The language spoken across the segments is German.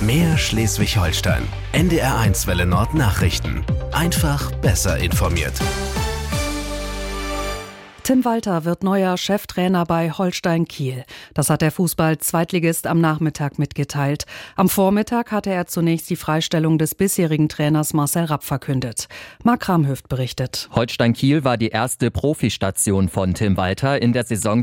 Mehr Schleswig-Holstein. NDR1 Welle Nord Nachrichten. Einfach besser informiert. Tim Walter wird neuer Cheftrainer bei Holstein Kiel. Das hat der Fußball-Zweitligist am Nachmittag mitgeteilt. Am Vormittag hatte er zunächst die Freistellung des bisherigen Trainers Marcel Rapp verkündet. Marc Kramhöft berichtet. Holstein Kiel war die erste Profistation von Tim Walter in der Saison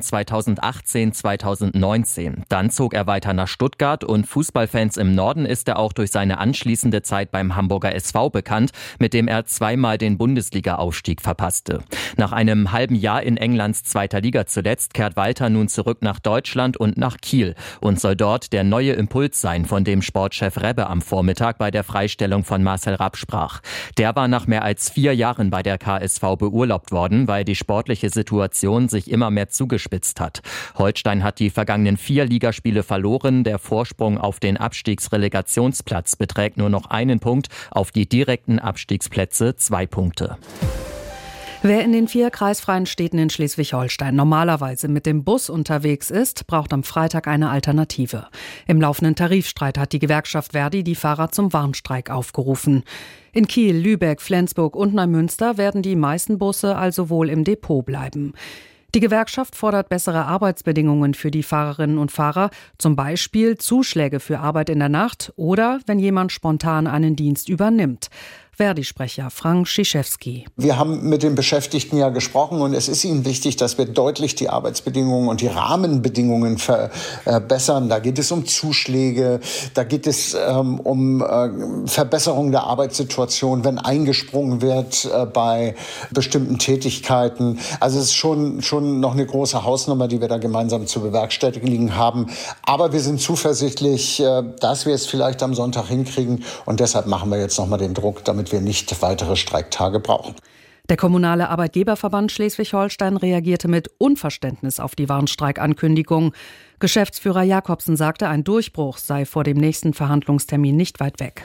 2018/2019. Dann zog er weiter nach Stuttgart und Fußballfans im Norden ist er auch durch seine anschließende Zeit beim Hamburger SV bekannt, mit dem er zweimal den Bundesliga-Aufstieg verpasste. Nach einem halben Jahr in Englands zweiter Liga zuletzt kehrt Walter nun zurück nach Deutschland und nach Kiel und soll dort der neue Impuls sein, von dem Sportchef Rebbe am Vormittag bei der Freistellung von Marcel Rapp sprach. Der war nach mehr als 4 Jahren bei der KSV beurlaubt worden, weil die sportliche Situation sich immer mehr zugespitzt hat. Holstein hat die vergangenen 4 Ligaspiele verloren. Der Vorsprung auf den Abstiegsrelegationsplatz beträgt nur noch 1 Punkt, auf die direkten Abstiegsplätze 2 Punkte. Wer in den 4 kreisfreien Städten in Schleswig-Holstein normalerweise mit dem Bus unterwegs ist, braucht am Freitag eine Alternative. Im laufenden Tarifstreit hat die Gewerkschaft Verdi die Fahrer zum Warnstreik aufgerufen. In Kiel, Lübeck, Flensburg und Neumünster werden die meisten Busse also wohl im Depot bleiben. Die Gewerkschaft fordert bessere Arbeitsbedingungen für die Fahrerinnen und Fahrer, zum Beispiel Zuschläge für Arbeit in der Nacht oder wenn jemand spontan einen Dienst übernimmt. Verdi-Sprecher Frank Schiszewski. Wir haben mit den Beschäftigten ja gesprochen und es ist ihnen wichtig, dass wir deutlich die Arbeitsbedingungen und die Rahmenbedingungen verbessern. Da geht es um Zuschläge, da geht es um Verbesserung der Arbeitssituation, wenn eingesprungen wird bei bestimmten Tätigkeiten. Also es ist schon noch eine große Hausnummer, die wir da gemeinsam zu bewerkstelligen haben. Aber wir sind zuversichtlich, dass wir es vielleicht am Sonntag hinkriegen und deshalb machen wir jetzt nochmal den Druck, damit wir nicht weitere Streiktage brauchen. Der Kommunale Arbeitgeberverband Schleswig-Holstein reagierte mit Unverständnis auf die Warnstreikankündigung. Geschäftsführer Jakobsen sagte, ein Durchbruch sei vor dem nächsten Verhandlungstermin nicht weit weg.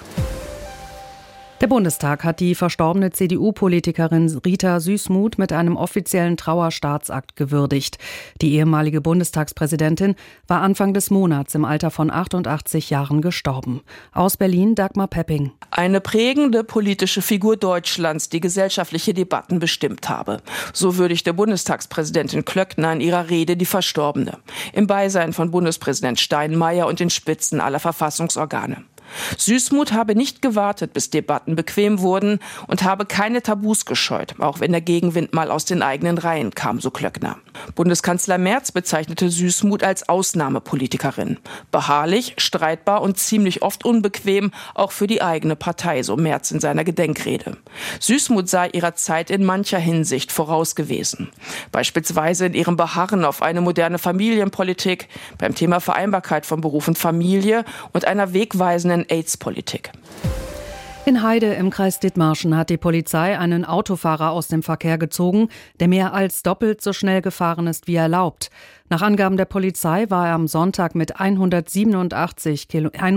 Der Bundestag hat die verstorbene CDU-Politikerin Rita Süssmuth mit einem offiziellen Trauerstaatsakt gewürdigt. Die ehemalige Bundestagspräsidentin war Anfang des Monats im Alter von 88 Jahren gestorben. Aus Berlin Dagmar Pepping. Eine prägende politische Figur Deutschlands, die gesellschaftliche Debatten bestimmt habe. So würdigte Bundestagspräsidentin Klöckner in ihrer Rede die Verstorbene. Im Beisein von Bundespräsident Steinmeier und den Spitzen aller Verfassungsorgane. Süssmuth habe nicht gewartet, bis Debatten bequem wurden und habe keine Tabus gescheut, auch wenn der Gegenwind mal aus den eigenen Reihen kam, so Klöckner. Bundeskanzler Merz bezeichnete Süssmuth als Ausnahmepolitikerin. Beharrlich, streitbar und ziemlich oft unbequem, auch für die eigene Partei, so Merz in seiner Gedenkrede. Süssmuth sei ihrer Zeit in mancher Hinsicht voraus gewesen. Beispielsweise in ihrem Beharren auf eine moderne Familienpolitik, beim Thema Vereinbarkeit von Beruf und Familie und einer wegweisenden AIDS-Politik. In Heide im Kreis Dithmarschen hat die Polizei einen Autofahrer aus dem Verkehr gezogen, der mehr als doppelt so schnell gefahren ist wie erlaubt. Nach Angaben der Polizei war er am Sonntag mit 127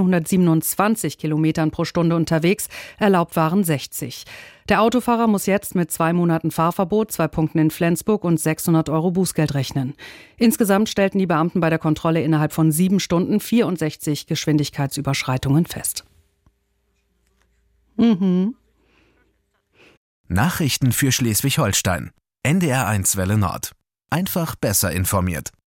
Kilometern pro Stunde unterwegs, erlaubt waren 60. Der Autofahrer muss jetzt mit 2 Monaten Fahrverbot, 2 Punkten in Flensburg und 600 € Bußgeld rechnen. Insgesamt stellten die Beamten bei der Kontrolle innerhalb von 7 Stunden 64 Geschwindigkeitsüberschreitungen fest. Nachrichten für Schleswig-Holstein. NDR1 Welle Nord. Einfach besser informiert.